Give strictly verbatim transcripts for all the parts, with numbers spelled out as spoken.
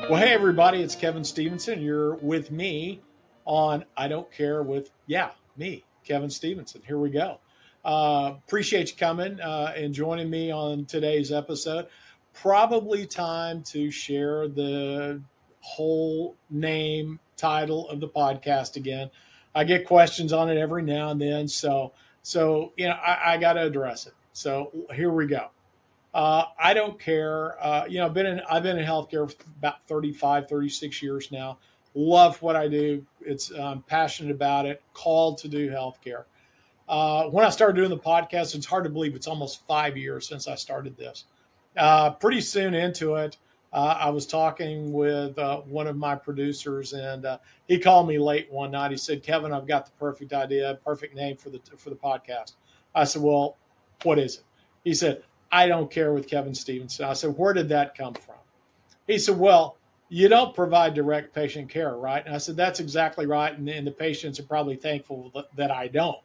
Well, hey, everybody, it's Kevin Stevenson. You're with me on I Don't Care with, yeah, me, Kevin Stevenson. Here we go. Uh, appreciate you coming uh, and joining me on today's episode. Probably time to share the whole name, title of the podcast again. I get questions on it every now and then. So, so you know, I, I got to address it. So here we go. Uh, I don't care. Uh, you know, I've been in I've been in healthcare for about thirty-five, thirty-six years now. Love what I do. It's I'm passionate about it. Called to do healthcare. Uh, when I started doing the podcast, it's hard to believe it's almost five years since I started this. Uh, pretty soon into it, uh, I was talking with uh, one of my producers, and uh, he called me late one night. He said, "Kevin, I've got the perfect idea, perfect name for the for the podcast." I said, "Well, what is it?" He said, "I don't care with Kevin Stevenson." I said, "Where did that come from?" He said, "Well, you don't provide direct patient care, right?" And I said, "That's exactly right. And, and the patients are probably thankful that, that I don't,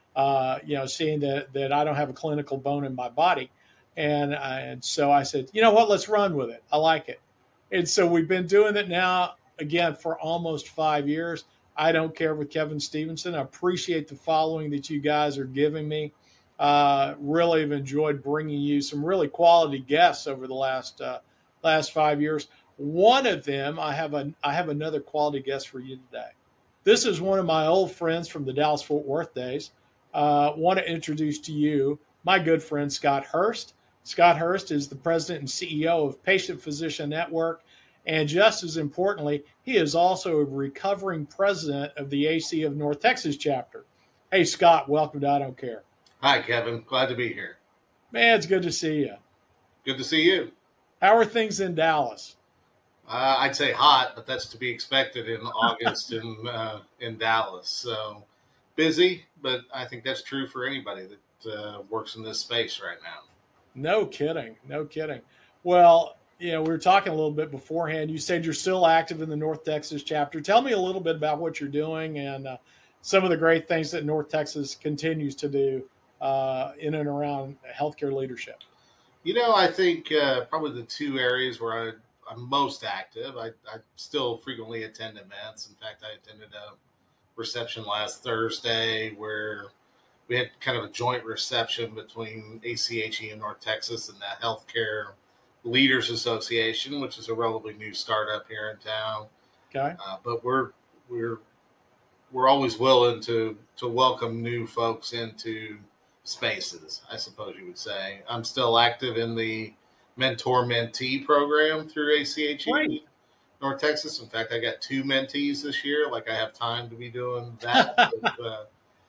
uh, you know, seeing that, that I don't have a clinical bone in my body." And, uh, and so I said, "You know what, let's run with it. I like it." And so we've been doing it now, again, for almost five years. I don't care with Kevin Stevenson. I appreciate the following that you guys are giving me. Uh, really have enjoyed bringing you some really quality guests over the last uh, last five years. One of them, I have a I have another quality guest for you today. This is one of my old friends from the Dallas Fort Worth days. Uh, want to introduce to you my good friend Scott Hurst. Scott Hurst is the president and C E O of Patient Physician Network, and just as importantly, he is also a recovering president of the A C of North Texas chapter. Hey, Scott, welcome to I Don't Care. Hi, Kevin. Glad to be here. Man, it's good to see you. Good to see you. How are things in Dallas? Uh, I'd say hot, but that's to be expected in August in uh, in Dallas. So busy, but I think that's true for anybody that uh, works in this space right now. No kidding. No kidding. Well, you know, we were talking a little bit beforehand. You said you're still active in the North Texas chapter. Tell me a little bit about what you're doing and uh, some of the great things that North Texas continues to do uh, in and around healthcare leadership. You know, I think uh, probably the two areas where I, I'm most active, I, I still frequently attend events. In fact, I attended a reception last Thursday where we had kind of a joint reception between A C H E in North Texas and the Healthcare Leaders Association, which is a relatively new startup here in town. Okay. Uh, but we're we're we're always willing to to welcome new folks into spaces, I suppose you would say. I'm still active in the mentor mentee program through A C H E Right. North Texas. In fact, I got two mentees this year. Like I have time to be doing that. but, uh,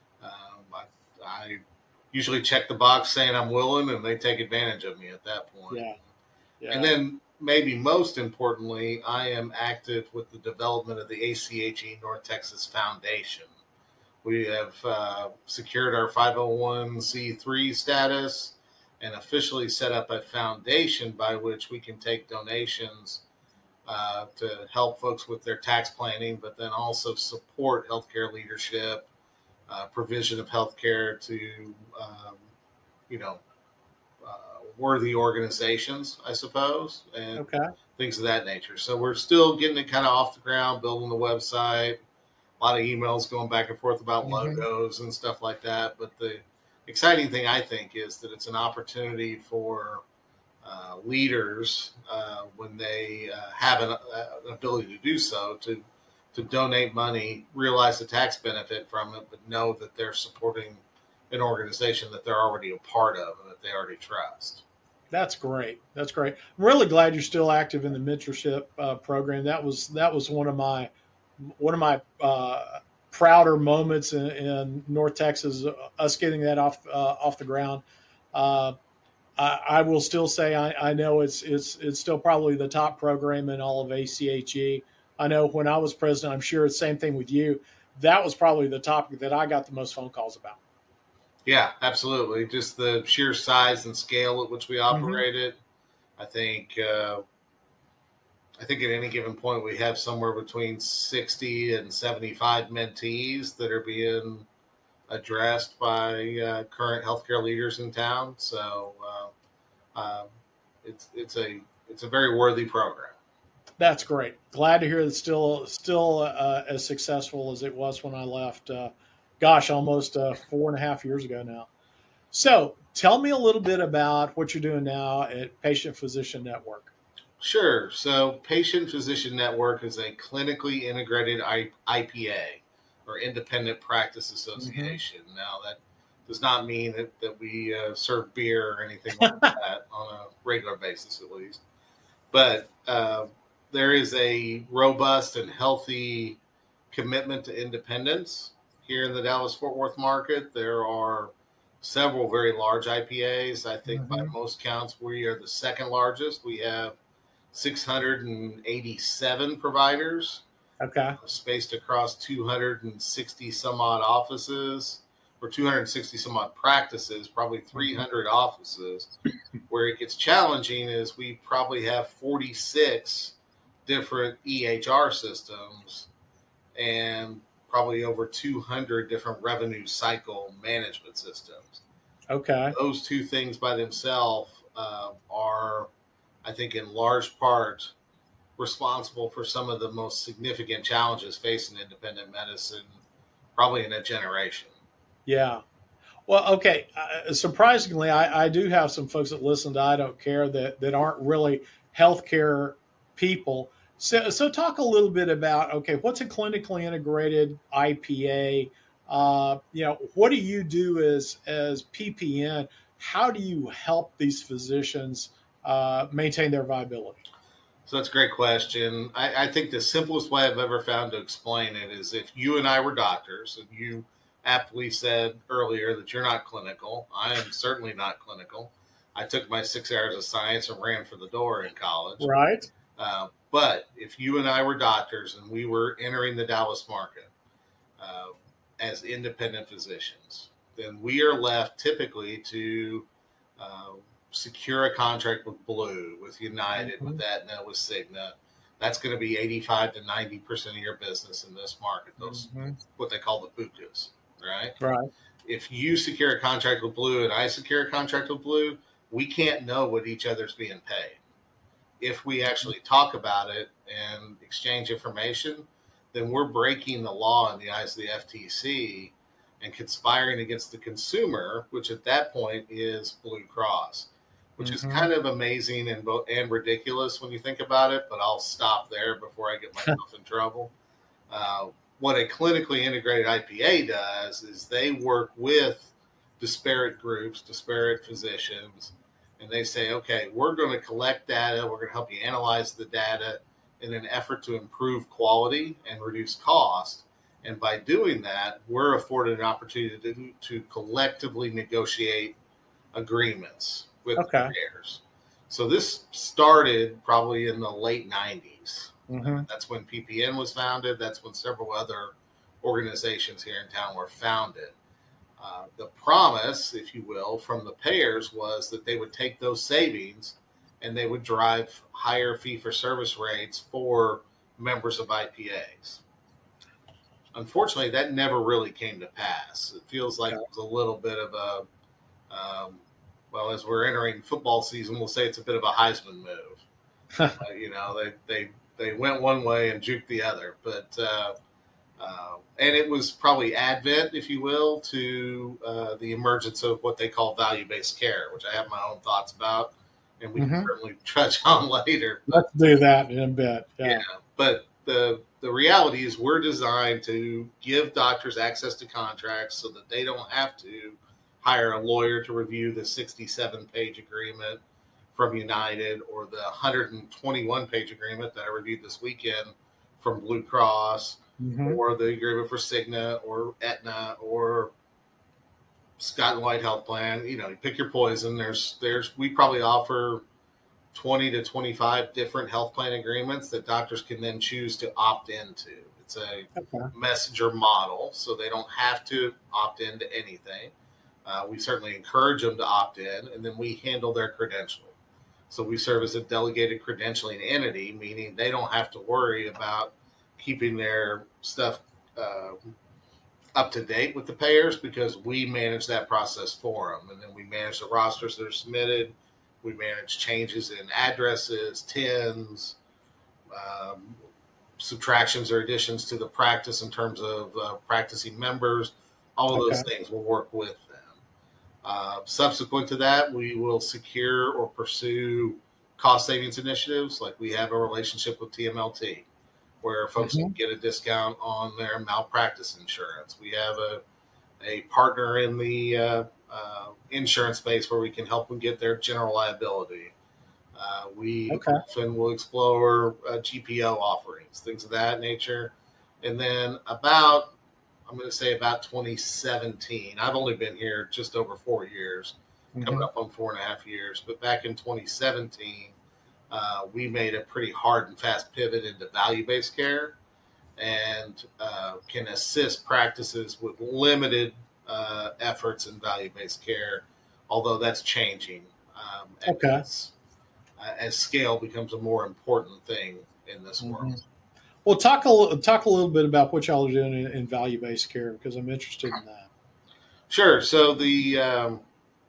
um, I, I usually check the box saying I'm willing, and they take advantage of me at that point. Yeah. Yeah. And then maybe most importantly, I am active with the development of the A C H E North Texas Foundation. We have uh, secured our five oh one c three status and officially set up a foundation by which we can take donations uh, to help folks with their tax planning, but then also support healthcare leadership, uh, provision of healthcare to, um, you know, uh, worthy organizations, I suppose, and Okay. things of that nature. So we're still getting it kind of off the ground, building the website. A lot of emails going back and forth about Mhm. logos and stuff like that. But the exciting thing, I think, is that it's an opportunity for uh, leaders uh, when they uh, have an, uh, an ability to do so to to donate money, realize the tax benefit from it, but know that they're supporting an organization that they're already a part of and that they already trust. That's great. That's great. I'm really glad you're still active in the mentorship uh, program. That was that was one of my one of my uh, prouder moments in, in North Texas. Uh, us getting that off uh, off the ground. Uh, I, I will still say I, I know it's it's it's still probably the top program in all of A C H E. I know when I was president, I'm sure it's the same thing with you. That was probably the topic that I got the most phone calls about. Yeah, absolutely. Just the sheer size and scale at which we operated. Mm-hmm. I think uh, I think at any given point we have somewhere between sixty and seventy-five mentees that are being addressed by uh, current healthcare leaders in town. So uh, um, it's it's a it's a very worthy program. That's great. Glad to hear it's still still uh, as successful as it was when I left. Uh, gosh, almost uh, four and a half years ago now. So, tell me a little bit about what you're doing now at Patient Physician Network. Sure. So, Patient Physician Network is a clinically integrated I- IPA, or Independent Practice Mm-hmm. Association. Now, that does not mean that, that we uh, serve beer or anything like that on a regular basis, at least. But uh, there is a robust and healthy commitment to independence here in the Dallas Fort Worth market. There are several very large I P As. I think by Mm-hmm. most counts, we are the second largest. We have six hundred eighty-seven providers Okay. spaced across two hundred sixty some odd offices, or two hundred sixty some odd practices, probably Mm-hmm. three hundred offices. Where it gets challenging is we probably have forty-six different E H R systems and probably over two hundred different revenue cycle management systems. Okay. Those two things by themselves uh, are, I think, in large part responsible for some of the most significant challenges facing independent medicine, probably in a generation. Yeah. Well, okay. Uh, surprisingly, I, I do have some folks that listen to I Don't Care that, that aren't really healthcare people. So, so talk a little bit about, okay, what's a clinically integrated I P A? Uh, you know, what do you do as as P P N? How do you help these physicians uh, maintain their viability? So that's a great question. I, I think the simplest way I've ever found to explain it is if you and I were doctors, and you aptly said earlier that you're not clinical. I am certainly not clinical. I took my six hours of science and ran for the door in college. Right. Uh, but if you and I were doctors and we were entering the Dallas market uh, as independent physicians, then we are left typically to uh, secure a contract with Blue, with United, with Mm-hmm. Aetna, with Cigna. That's going to be eighty-five to ninety percent of your business in this market. Those, Mm-hmm. what they call the B U C As, right? Right. If you secure a contract with Blue and I secure a contract with Blue, we can't know what each other's being paid. If we actually talk about it and exchange information, then we're breaking the law in the eyes of the F T C and conspiring against the consumer, which at that point is Blue Cross, which is Mm-hmm. kind of amazing and and ridiculous when you think about it. But I'll stop there before I get myself in trouble. Uh, what a clinically integrated I P A does is they work with disparate groups, disparate physicians, and they say, okay, we're going to collect data, we're going to help you analyze the data in an effort to improve quality and reduce cost. And by doing that, we're afforded an opportunity to, to collectively negotiate agreements with the Okay. payers. So this started probably in the late nineties. Mm-hmm. That's when P P N was founded. That's when several other organizations here in town were founded. Uh, the promise, if you will, from the payers was that they would take those savings and they would drive higher fee for service rates for members of I P As. Unfortunately, that never really came to pass. It feels like it was a little bit of a, um, well, as we're entering football season, we'll say it's a bit of a Heisman move. Okay. Uh, you know, they, they, they went one way and juked the other. But uh, Uh, and it was probably advent, if you will, to uh, the emergence of what they call value-based care, which I have my own thoughts about, and we can Mm-hmm. certainly touch on later. But Let's do that in a bit. yeah, Yeah. but the the reality is we're designed to give doctors access to contracts so that they don't have to hire a lawyer to review the sixty-seven page agreement from United or the one hundred twenty-one page agreement that I reviewed this weekend from Blue Cross, Mm-hmm. or the agreement for Cigna or Aetna or Scott and White Health Plan. You know, you pick your poison. There's, there's, we probably offer twenty to twenty-five different health plan agreements that doctors can then choose to opt into. It's a Okay. messenger model, so they don't have to opt into anything. Uh, we certainly encourage them to opt in, and then we handle their credentialing. So we serve as a delegated credentialing entity, meaning they don't have to worry about keeping their stuff uh, up to date with the payers because we manage that process for them. And then we manage the rosters that are submitted. We manage changes in addresses, T I Ns, um, subtractions or additions to the practice in terms of uh, practicing members, all of those Okay. things will work with them. Uh, subsequent to that, we will secure or pursue cost savings initiatives. Like we have a relationship with T M L T where folks Mhm. can get a discount on their malpractice insurance. We have a, a partner in the uh, uh, insurance space where we can help them get their general liability. Uh, we Okay. often will explore uh, G P O offerings, things of that nature. And then about, I'm going to say about twenty seventeen, I've only been here just over four years, coming Mhm. up on four and a half years. But back in twenty seventeen, uh, we made a pretty hard and fast pivot into value-based care and uh, can assist practices with limited uh, efforts in value-based care, although that's changing um, Okay. as, uh, as scale becomes a more important thing in this Mhm. world. Well, talk a li- talk a little bit about what y'all are doing in, in value based care because I'm interested in that. Sure. So the um,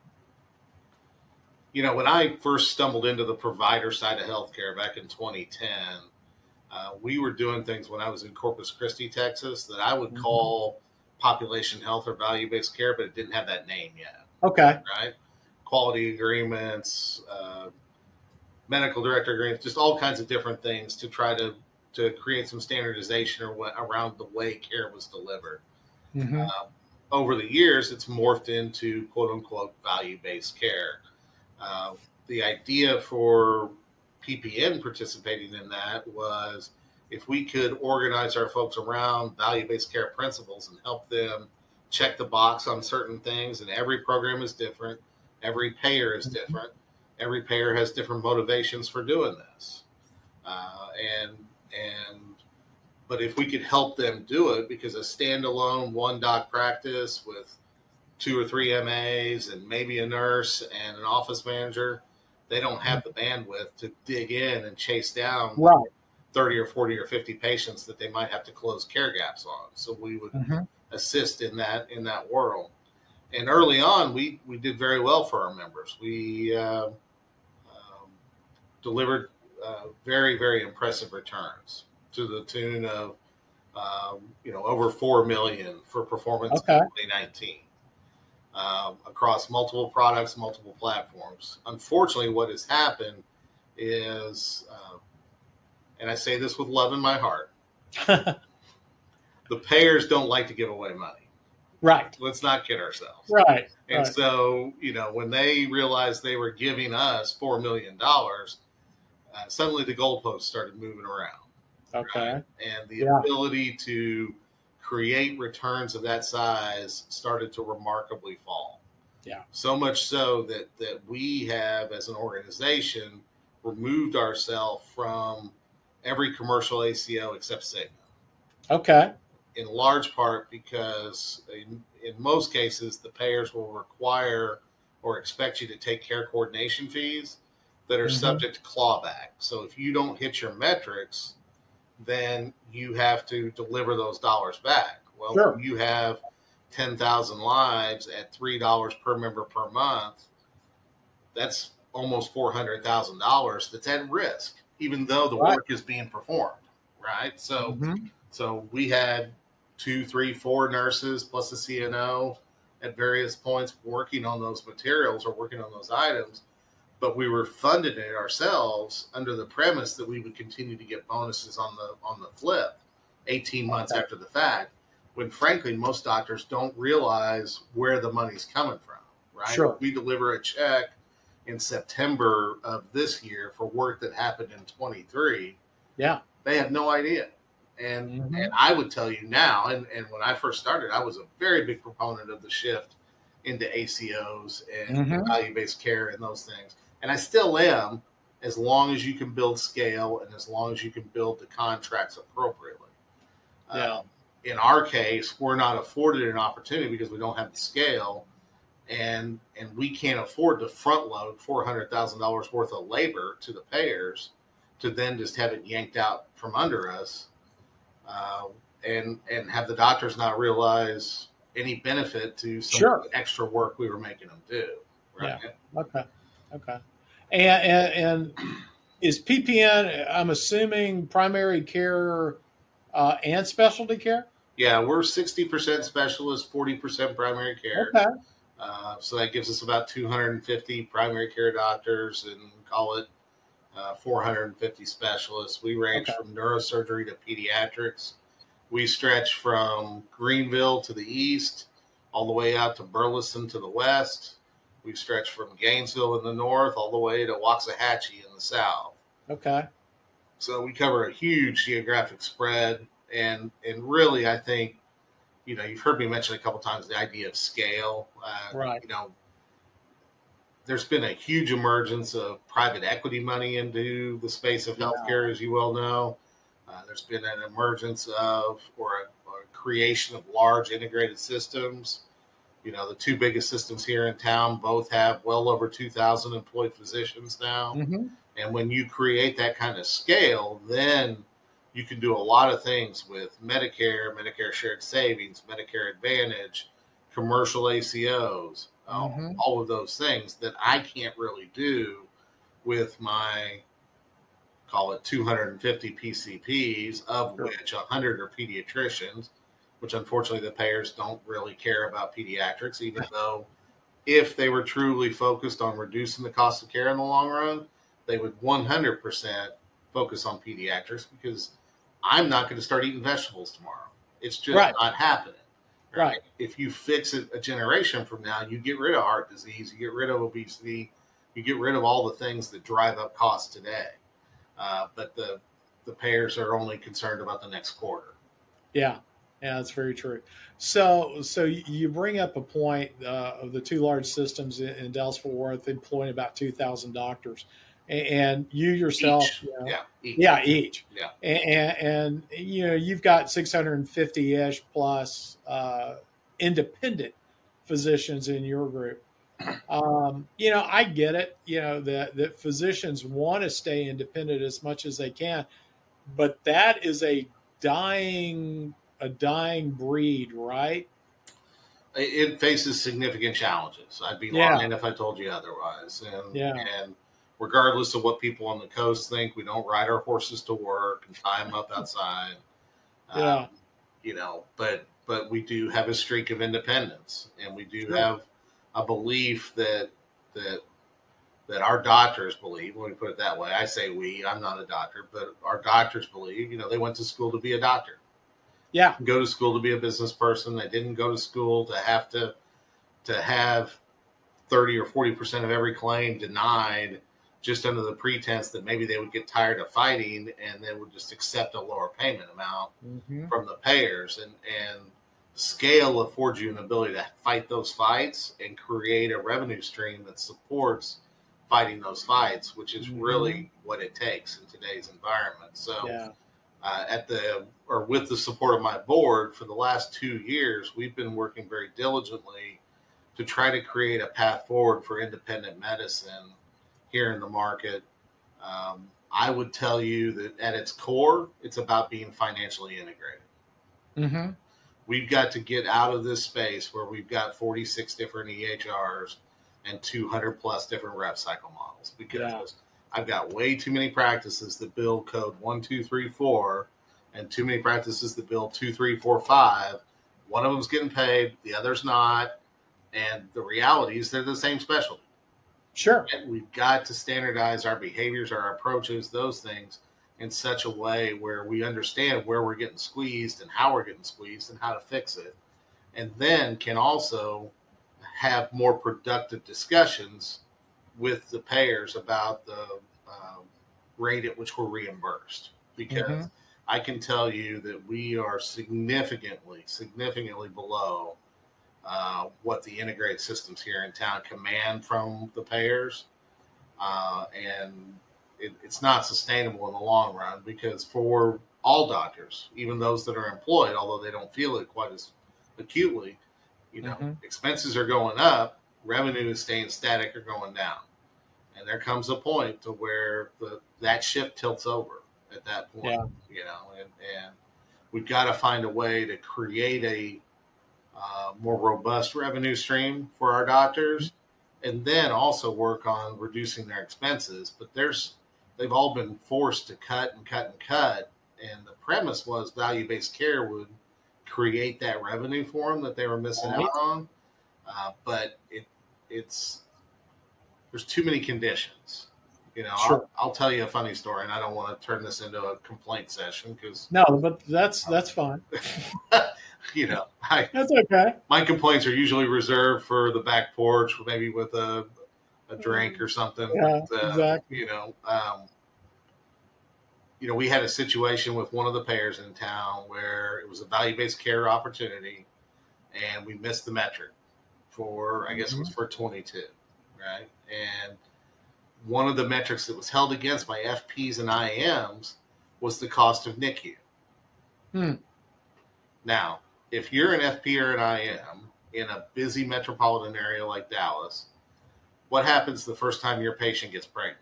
you know when I first stumbled into the provider side of healthcare back in twenty ten, uh, we were doing things when I was in Corpus Christi, Texas, that I would Mhm. call population health or value based care, but it didn't have that name yet. Okay. Right? Quality agreements, uh, medical director agreements, just all kinds of different things to try to to create some standardization or what, around the way care was delivered. Hmm. Uh, over the years, it's morphed into quote unquote value based care. Uh, the idea for P P N participating in that was if we could organize our folks around value based care principles and help them check the box on certain things, and every program is different, every payer is different, every payer has different motivations for doing this. Uh, and and but if we could help them do it, because a standalone one doc practice with two or three M As and maybe a nurse and an office manager, they don't have the bandwidth to dig in and chase down Right. thirty or forty or fifty patients that they might have to close care gaps on. So we would Hmm. assist in that in that world. And early on, we we did very well for our members. We uh, um, delivered uh, very very impressive returns to the tune of um, you know over four million for performance Okay. in twenty nineteen. Um, across multiple products, multiple platforms. Unfortunately, what has happened is, uh, and I say this with love in my heart, the payers don't like to give away money. Right. Let's not kid ourselves. Right. And Right. so, you know, when they realized they were giving us four million dollars, uh, suddenly the goalposts started moving around. Okay. Right? And the Yeah. ability to create returns of that size started to remarkably fall. Yeah. So much so that that we have, as an organization, removed ourselves from every commercial A C O except Cigna. Okay. In large part because in, in most cases, the payers will require or expect you to take care coordination fees that are Mhm. subject to clawback. So if you don't hit your metrics, then you have to deliver those dollars back. Well, Sure. when you have ten thousand lives at three dollars per member per month, that's almost four hundred thousand dollars that's at risk, even though the Right. work is being performed, right? So, Mhm. so we had two, three, four nurses plus a C N O at various points working on those materials or working on those items, but we were funding it ourselves under the premise that we would continue to get bonuses on the on the flip eighteen months Okay. after the fact, when frankly most doctors don't realize where the money's coming from, right? Sure. We deliver a check in September of this year for work that happened in twenty-three. Yeah. They have no idea. And Mhm. and I would tell you now, and, and when I first started, I was a very big proponent of the shift into A C Os and Mhm. value-based care and those things. And I still am, as long as you can build scale and as long as you can build the contracts appropriately. Yeah. Um, in our case, we're not afforded an opportunity because we don't have the scale, and and we can't afford to front load four hundred thousand dollars worth of labor to the payers to then just have it yanked out from under us, uh, and and have the doctors not realize any benefit to some Sure. of the extra work we were making them do. Right? Yeah. Okay. Okay. And and, and is P P N, I'm assuming primary care uh, and specialty care? Yeah, we're sixty percent specialist, forty percent primary care. Okay. Uh, so that gives us about two hundred fifty primary care doctors and call it uh, four hundred fifty specialists. We range Okay. from neurosurgery to pediatrics. We stretch from Greenville to the east, all the way out to Burleson to the west. We stretch from Gainesville in the north, all the way to Waxahachie in the south. Okay. So we cover a huge geographic spread. And, and really, I think, you know, you've heard me mention a couple times the idea of scale. Uh, Right. You know, there's been a huge emergence of private equity money into the space of healthcare, yeah. as you well know. Uh, there's been an emergence of or a, or a creation of large integrated systems. You know, the two biggest systems here in town both have well over two thousand employed physicians now. Mm-hmm. And when you create that kind of scale, then you can do a lot of things with Medicare, Medicare Shared Savings, Medicare Advantage, commercial A C Os, Mm-hmm. um, all of those things that I can't really do with my, call it two hundred fifty P C Ps, of Sure. which one hundred are pediatricians, which unfortunately the payers don't really care about pediatrics, even though if they were truly focused on reducing the cost of care in the long run, they would one hundred percent focus on pediatrics, because I'm not going to start eating vegetables tomorrow. It's just Right. not happening. Right. right. If you fix it a generation from now, you get rid of heart disease, you get rid of obesity, you get rid of all the things that drive up costs today. Uh, but the the payers are only concerned about the next quarter. Yeah, yeah, that's very true. So, so you bring up a point uh, of the two large systems in, in Dallas-Fort Worth employing about two thousand doctors, and, and you yourself, Each. You know, yeah, each. yeah, each, yeah, and, and, and you know, you've got six hundred fifty-ish plus uh, independent physicians in your group. Um, you know, I get it. You know that that physicians want to stay independent as much as they can, but that is a dying a dying breed, right? It faces significant challenges. I'd be Yeah. lying if I told you otherwise. And Yeah. and regardless of what people on the coast think, we don't ride our horses to work and tie them up outside. Yeah. Um, you know, but but we do have a streak of independence, and we do Sure. have a belief that that that our doctors believe. Let me put it that way. I say we. I'm not a doctor, but our doctors believe. You know, they went to school to be a doctor. Yeah. Go to school to be a business person. They didn't go to school to have to to have thirty or forty percent of every claim denied, just under the pretense that maybe they would get tired of fighting and then would just accept a lower payment amount Mm-hmm. from the payers. And and scale affords you an ability to fight those fights and create a revenue stream that supports fighting those fights, which is Mm-hmm. really what it takes in today's environment. So Yeah. uh, at the or with the support of my board for the last two years, we've been working very diligently to try to create a path forward for independent medicine here in the market. Um, I would tell you that at its core, it's about being financially integrated. Mm-hmm. We've got to get out of this space where we've got forty-six different E H Rs and two hundred plus different rev cycle models, because Yeah. I've got way too many practices that bill code one, two, three, four, and too many practices that bill two, three, four, five. One of them's getting paid, the other's not. And the reality is they're the same specialty. Sure. And we've got to standardize our behaviors, our approaches, those things in such a way where we understand where we're getting squeezed and how we're getting squeezed and how to fix it. And then can also have more productive discussions with the payers about the uh, rate at which we're reimbursed. Because Mm-hmm. I can tell you that we are significantly, significantly below uh, what the integrated systems here in town command from the payers. Uh, and it, it's not sustainable in the long run, because for all doctors, even those that are employed, although they don't feel it quite as acutely, you know, Mm-hmm. expenses are going up, revenue is staying static or going down. And there comes a point to where the that ship tilts over at that point, Yeah. you know, and, and we've got to find a way to create a uh, more robust revenue stream for our doctors, and then also work on reducing their expenses. But there's they've all been forced to cut and cut and cut. And the premise was value-based care would create that revenue for them that they were missing Right. out on. Uh, but it it's there's too many conditions. You know, Sure. I'll, I'll tell you a funny story, and I don't want to turn this into a complaint session because, No, but that's that's fine. you know, I, That's okay. my complaints are usually reserved for the back porch, maybe with a, a drink or something. Yeah, but, uh, exactly. You know, um, you know, we had a situation with one of the payers in town where it was a value-based care opportunity, and we missed the metric for, I guess it was for twenty-two, right? And one of the metrics that was held against by F Ps and I Ms was the cost of N I C U. Hmm. Now, if you're an F P or an I M in a busy metropolitan area like Dallas, what happens the first time your patient gets pregnant?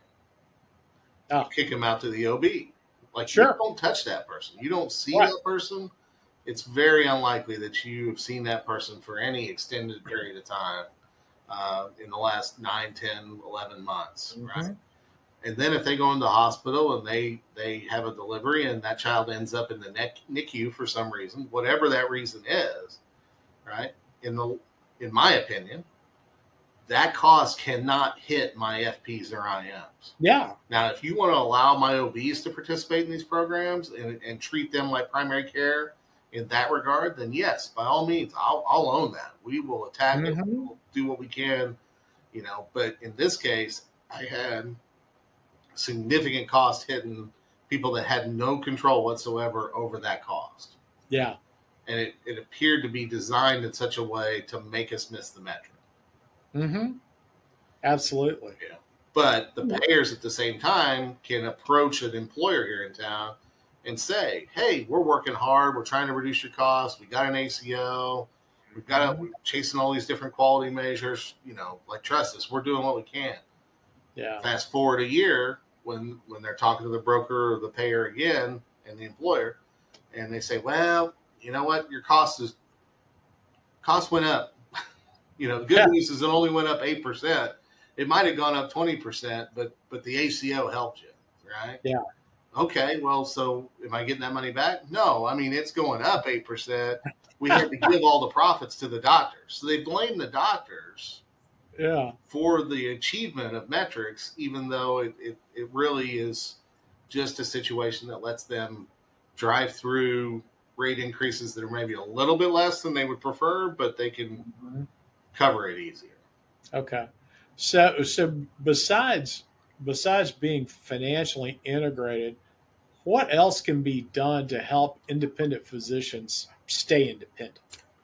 Oh. You kick them out to the O B. Like, Sure. you don't touch that person. You don't see Right. that person. It's very unlikely that you have seen that person for any extended period of time uh, in the last nine, ten, eleven months, Mhm. right? And then if they go into the hospital and they, they have a delivery and that child ends up in the N I C U for some reason, whatever that reason is, right? In the in my opinion, that cost cannot hit my F Ps or I Ms. Yeah. Now, if you want to allow my O Bs to participate in these programs and, and treat them like primary care in that regard, then yes, by all means, I'll, I'll own that. We will attack it. Mhm. We'll do what we can, you know. But in this case, I had significant cost hitting people that had no control whatsoever over that cost. Yeah. And it, it appeared to be designed in such a way to make us miss the metric. Mm-hmm. Absolutely. Yeah. But the payers at the same time can approach an employer here in town and say, hey, we're working hard. We're trying to reduce your costs. We got an A C O. We've got to, we're chasing all these different quality measures. You know, like, trust us, we're doing what we can. Yeah. Fast forward a year when, when they're talking to the broker or the payer again and the employer, and they say, well, you know what? Your cost is cost went up. You know, the good Yeah. news is it only went up eight percent. It might have gone up twenty percent, but but the A C O helped you, right? Yeah. Okay, well, so am I getting that money back? No, I mean, it's going up eight percent. We had to give all the profits to the doctors. So they blame the doctors Yeah. for the achievement of metrics, even though it, it, it really is just a situation that lets them drive through rate increases that are maybe a little bit less than they would prefer, but they can Mhm. cover it easier. Okay. So so besides besides being financially integrated, what else can be done to help independent physicians stay independent?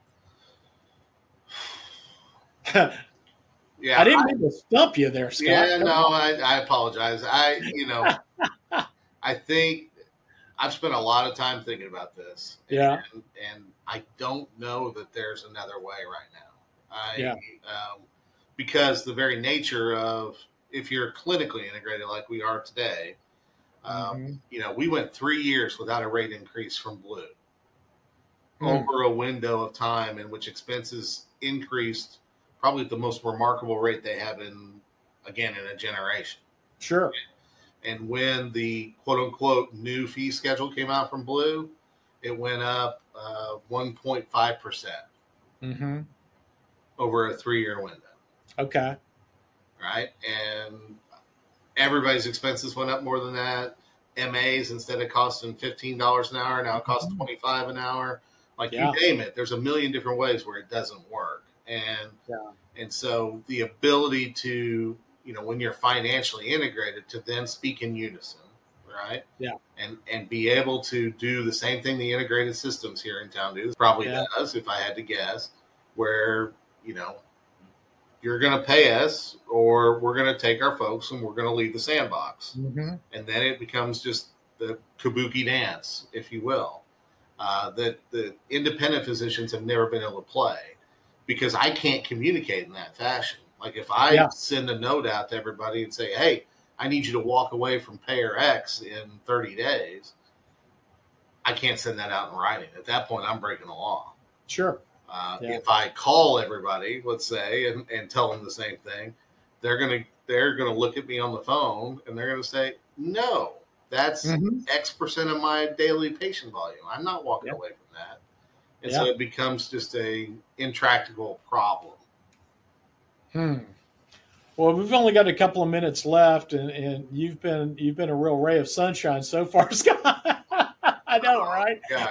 Yeah, I didn't mean to stump you there, Scott. yeah, Come no, on. I, I apologize. I, you know, I think I've spent a lot of time thinking about this. Yeah. And, and I don't know that there's another way right now. I, Yeah. um, because the very nature of, if you're clinically integrated like we are today, um, Mhm. you know, we went three years without a rate increase from Blue Hmm. over a window of time in which expenses increased probably at the most remarkable rate they have in, again, in a generation. Sure. And when the quote unquote new fee schedule came out from Blue, it went up uh, one point five percent Mm-hmm. over a three year window. Okay. Right. And everybody's expenses went up more than that. M As, instead of costing fifteen dollars an hour, now cost Mhm. twenty-five dollars an hour. Like, Yeah. you name it. There's a million different ways where it doesn't work. And, Yeah. and so the ability to, you know, when you're financially integrated, to then speak in unison, right? Yeah. And and be able to do the same thing the integrated systems here in town do, probably Yeah. does, if I had to guess, where, you know, you're going to pay us, or we're going to take our folks and we're going to leave the sandbox. Mm-hmm. And then it becomes just the kabuki dance, if you will, uh, that the independent physicians have never been able to play, because I can't communicate in that fashion. Like, if I Yeah. send a note out to everybody and say, hey, I need you to walk away from payer X in thirty days, I can't send that out in writing. At that point, I'm breaking the law. Sure. Uh, Yeah. If I call everybody, let's say, and, and tell them the same thing, they're going to they're going to look at me on the phone and they're going to say, no, that's mm-hmm. X percent of my daily patient volume. I'm not walking yep. away from that. And yep. so it becomes just a intractable problem. Hmm. Well, we've only got a couple of minutes left, and, and you've been you've been a real ray of sunshine so far, Scott. I know, oh, right? Gosh.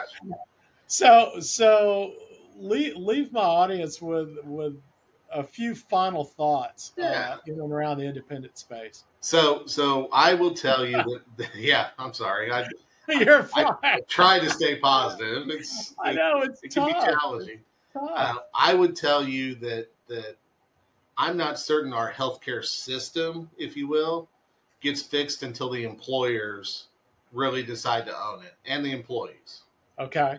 So, so leave, leave my audience with with a few final thoughts yeah. uh, in and around the independent space. So, so I will tell you that. that yeah, I'm sorry. I, You're fine. I, I try to stay positive. It's I know it's it, it tough. can be challenging. Uh, I would tell you that that. I'm not certain our healthcare system, if you will, gets fixed until the employers really decide to own it, and the employees. Okay.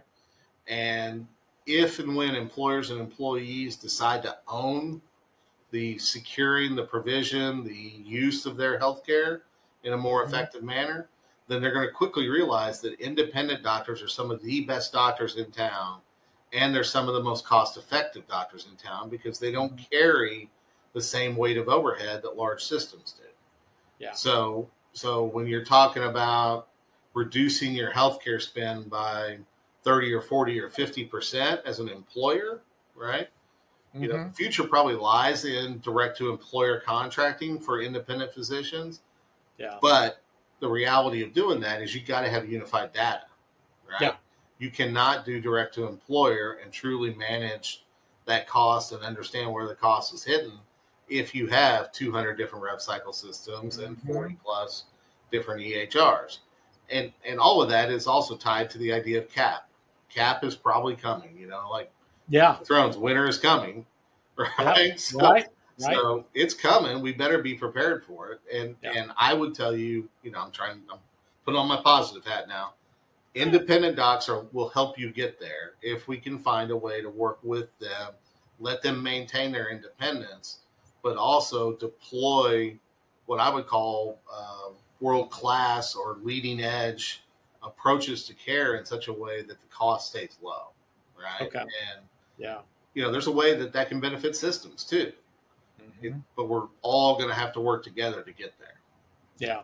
And if and when employers and employees decide to own the securing, the provision, the use of their healthcare in a more effective mm-hmm. manner, then they're going to quickly realize that independent doctors are some of the best doctors in town, and they're some of the most cost-effective doctors in town because they don't carry the same weight of overhead that large systems do. Yeah. So, so when you're talking about reducing your healthcare spend by thirty or forty or fifty percent as an employer, right? Mm-hmm. You know, the future probably lies in direct to employer contracting for independent physicians. Yeah. But the reality of doing that is you got to have unified data, right? Yeah. You cannot do direct to employer and truly manage that cost and understand where the cost is hidden if you have two hundred different rev cycle systems and forty plus different E H Rs. And and all of that is also tied to the idea of cap. Cap is probably coming, you know, like yeah, Thrones, winter is coming, right? Yep. So, right. Right. So it's coming. We better be prepared for it. And yeah. and I would tell you, you know, I'm trying, I'm putting on my positive hat now. Independent docs are will help you get there if we can find a way to work with them, let them maintain their independence, but also deploy what I would call uh, world-class or leading-edge approaches to care in such a way that the cost stays low, right? Okay. And, yeah, you know, there's a way that that can benefit systems too. Mm-hmm. It, but we're all going to have to work together to get there. Yeah.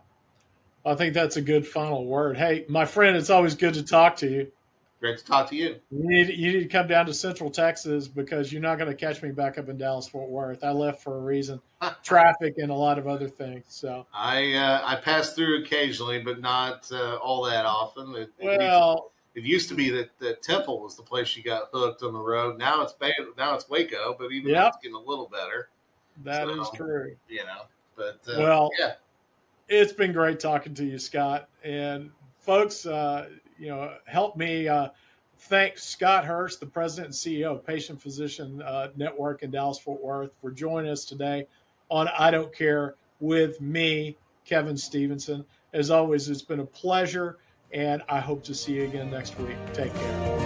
I think that's a good final word. Hey, my friend, it's always good to talk to you. Great to talk to you. You need, you need to come down to Central Texas because you're not going to catch me back up in Dallas-Fort Worth. I left for a reason, traffic and a lot of other things. So I uh, I pass through occasionally, but not uh, all that often. It, it well, used, it used to be that, that Temple was the place you got hooked on the road. Now it's now it's Waco, but even yep. that's getting a little better. That so, is true. You know, but uh, well, yeah, it's been great talking to you, Scott. And folks, uh, you know, help me uh, thank Scott Hurst, the president and C E O of Patient Physician uh, Network in Dallas-Fort Worth, for joining us today on I Don't Care with me, Kevin Stevenson. As always, it's been a pleasure, and I hope to see you again next week. Take care.